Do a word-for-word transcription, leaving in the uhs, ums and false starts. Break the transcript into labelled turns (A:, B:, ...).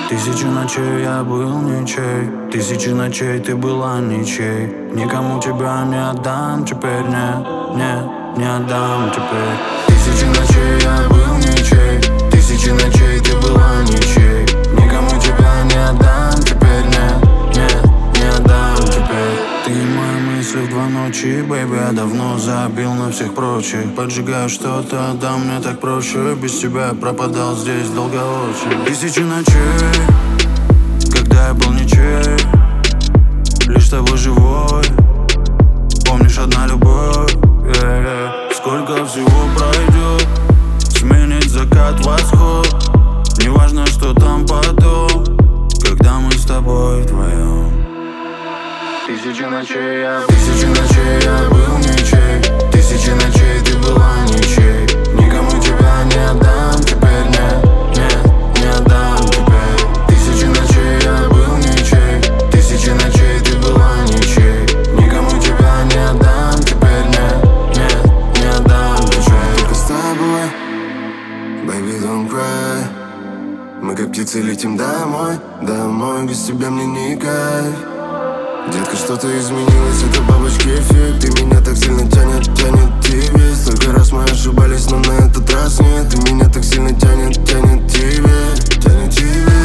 A: Тысячи ночей я был ничей, тысячи ночей ты была ничей. Никому тебя не отдам теперь, не, не, не отдам теперь. Тысячи ночей я был ничей, тысячи ночей ты была ничей. Никому тебя не отдам теперь, не, не, не отдам теперь. Ты мои мысли в два ночи, бэйби, я давно забил на всех прочих. Поджигаю что-то, да мне так проще. Без тебя я пропадал здесь долго очень. Тысячи ночей, когда я был ничей, лишь с тобой живой. Помнишь, одна любовь, yeah, yeah. Сколько всего пройдет, сменить закат, восход. Неважно, что там потом, когда мы с тобой вдвоем. Тысячи ночей я, тысячи ночей я был ничей, тысячи ночей ты была ничей. Никому тебя не отдам теперь, не, не, не отдам теперь. Тысячи ночей я был ничей, тысячи ночей ты была ничей. Никому тебя не отдам теперь, не, не, не отдам теперь.
B: Только с тобой, baby don't cry. Мы как птицы летим домой, домой. Без тебя мне не кайф. Детка, что-то изменилось, это бабочки эффект. Ты меня так сильно тянет, тянет тебе. Столько раз мы ошибались, но на этот раз нет. Ты меня так сильно тянет, тянет тебе, тянет тебе.